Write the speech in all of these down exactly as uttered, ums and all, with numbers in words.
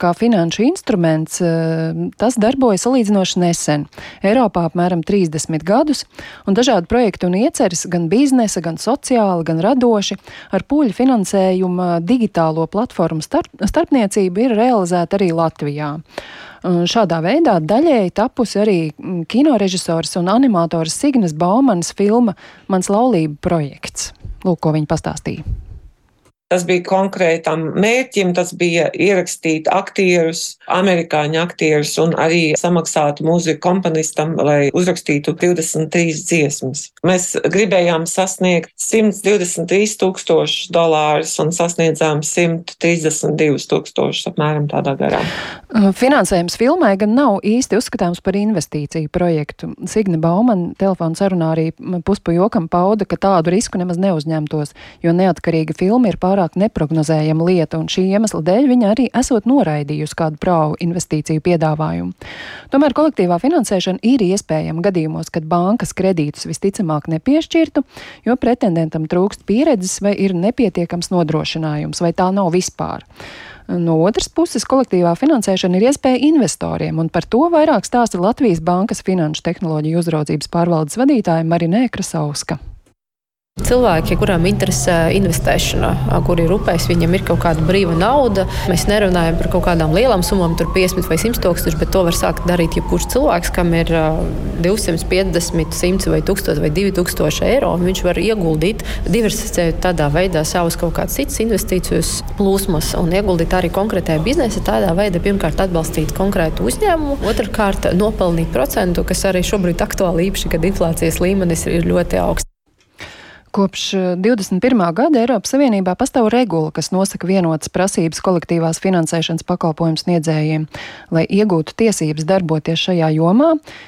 kā finanšu instruments, tas darbojas salīdzinoši nesen. Eiropā apmēram trīsdesmit gadus, un dažādi projekti un ieceres gan biznesa, gan sociāli, gan radoši ar pūļu finansējuma digitālo platformu starp, starpniecību ir realizēta arī Latvijā. Šādā veidā daļēji tapusi arī kinorežisors un animators Signes Baumanas filma Mans laulība projekts. Lūk, ko viņa pastāstīja. Tas bija konkrētam mērķim, tas bija ierakstīt aktierus, amerikāņu aktierus un arī samaksāt mūziku komponistam, lai uzrakstītu divdesmit trīs dziesmas. Mēs gribējām sasniegt simt divdesmit trīs tūkstošus dolārus un sasniedzām simt trīsdesmit divus tūkstošus apmēram tādā garā. Finansējums filmai gan nav īsti uzskatāms par investīciju projektu. Signe Baumana telefona sarunā arī puspa jokam pauda, ka tādu risku nemaz neuzņemtos, jo neatkarīga filma ir pārāk neprognozējama lieta, un šī iemesla dēļ viņa arī esot noraidījusi kādu prāvu investīciju piedāvājumu. Tomēr kolektīvā finansēšana ir iespējama gadījumos, kad bankas kredītus visticamāk nepiešķirtu, jo pretendentam trūkst pieredzes vai ir nepietiekams nodrošinājums, vai tā nav vispār. No otras puses, kolektīvā finansēšana ir iespēja investoriem, un par to vairāk stāsta Latvijas Bankas finanšu tehnoloģiju uzraudzības pārvaldes vadītāja Marinē Krasauska. Cilvēki, kurām interesē investēšana, kuri ir upēs, viņiem ir kaut kāda brīva nauda. Mēs nerunājam par kaut kādām lielām summām, tur piecdesmit vai simt tūkstoši, bet to var sākt darīt jebkurš cilvēks, kam ir divsimt piecdesmit, simt vai tūkstoši vai divi tūkstoši eiro, un viņš var ieguldīt, diversificēt tādā veidā savus kaut kādas citas investīcijas plūsmas un ieguldīt arī konkrētajā biznesa, tādā veidā pirmkārt atbalstīt konkrētu uzņēmumu, otrkārt nopelnīt procentu, kas arī šobrīd aktuāli īpaši, kad inflācijas līmenis ir ļoti augsts. Kopš divdesmit pirmā gada Eiropas Savienībā pastāv regula, kas nosaka vienotas prasības kolektīvās finansēšanas pakalpojumu sniedzējiem. Lai iegūtu tiesības darboties šajā jomā,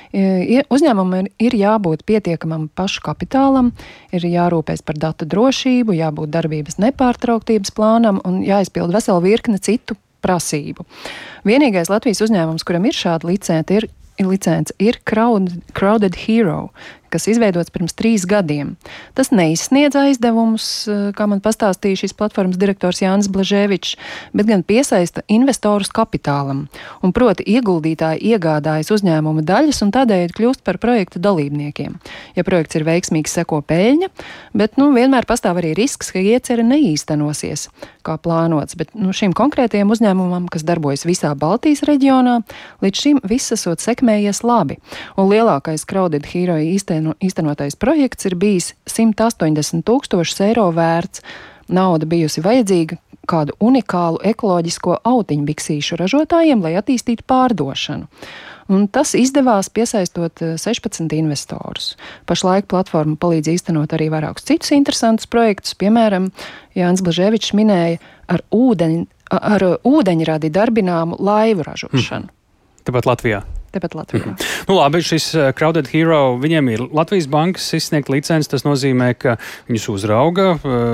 uzņēmumam ir jābūt pietiekamam pašu kapitālam, ir jārūpēs par datu drošību, jābūt darbības nepārtrauktības plānam un jāizpild vesela virkne citu prasību. Vienīgais Latvijas uzņēmums, kuram ir šāda licence, ir licence ir Crowded, Crowded Hero, kas izveidots pirms trīs gadiem. Tas neizsniedz aizdevumus, kā man pastāstīja šīs platformas direktors Jānis Blaževičs, bet gan piesaista investorus kapitālam. Un proti ieguldītāji iegādājas uzņēmuma daļas un tādēļ kļūst par projekta dalībniekiem. Ja projekts ir veiksmīgs, seko peļņa, bet nu, vienmēr pastāv arī risks, ka iecere neīstenosies, kā plānots. Bet nu, šim konkrētajam uzņēmumam, kas darbojas visā Baltijas reģionā, līdz šim viss esot sekmējies labi. Un lielākais Crowded Hero īstenībā īstenotais projekts ir bijis simt astoņdesmit tūkstošus eiro vērts. Nauda bijusi vajadzīga kādu unikālu ekoloģisko autiņbiksīšu ražotājiem, lai attīstītu pārdošanu. Un tas izdevās piesaistot sešpadsmit investorus. Pašlaik platforma palīdz īstenot arī vairākus citus interesantus projektus. Piemēram, Jānis Blaževičs minēja ar, ūdeņ, ar ūdeņradi darbināmu laivu ražošanu. Hmm. Tāpat Latvijā. Tepat Latvijā. Mm. Nu, labi, šis Crowded Hero, viņiem ir Latvijas bankas izsniegt licenci, tas nozīmē, ka viņus uzrauga,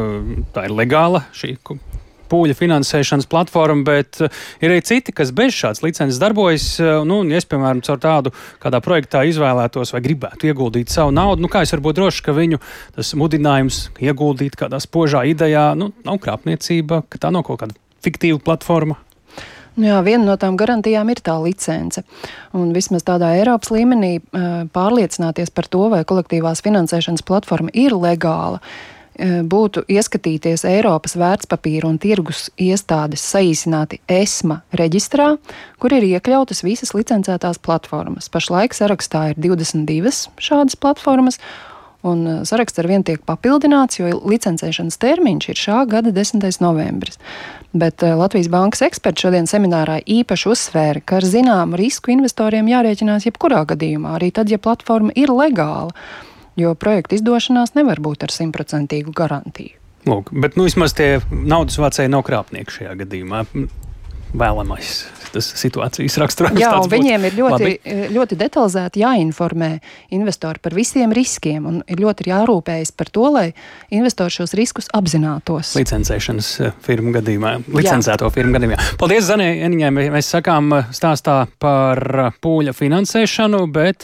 tā ir legāla šī pūļa finansēšanas platforma, bet ir arī citi, kas bez šādas licences darbojas, nu, ja es, piemēram, caur tādu kādā projektā izvēlētos vai gribētu ieguldīt savu naudu, nu, kā es varu būt drošs, ka viņu tas mudinājums ieguldīt kādā spožā idejā, nu, nav krāpniecība, ka tā nav kaut kāda fiktīva platforma. Jā, viena no tām garantijām ir tā licence. Un vismaz tādā Eiropas līmenī pārliecināties par to, vai kolektīvās finansēšanas platforma ir legāla, būtu ieskatīties Eiropas vērtspapīru un tirgus iestādes saīsināti ESMA reģistrā, kur ir iekļautas visas licencētās platformas. Pašlaik sarakstā ir divdesmit divas šādas platformas, un saraksts ar vien tiek papildināts, jo licencēšanas termiņš ir šā gada desmitais novembris. Bet Latvijas Bankas eksperti šodien seminārā īpaši uzsvēra, ka ar zināmu risku investoriem jārēķinās jebkurā gadījumā, arī tad, ja platforma ir legāla, jo projekta izdošanās nevar būt ar simtprocentīgu garantiju. Lūk, bet nu vismaz tie naudas vācēji nav krāpnieki šajā gadījumā. Vēlamais tas situācijas raksturojums. Jā, un viņiem ir ļoti, ļoti detalizēti jāinformē investori par visiem riskiem, un ir ļoti jārūpējas par to, lai investori šos riskus apzinātos. Licencēšanas firmu gadījumā, licencēto Jā. firmu gadījumā. Paldies, Zanē Eniņai, mēs sakām stāstā par pūļa finansēšanu, bet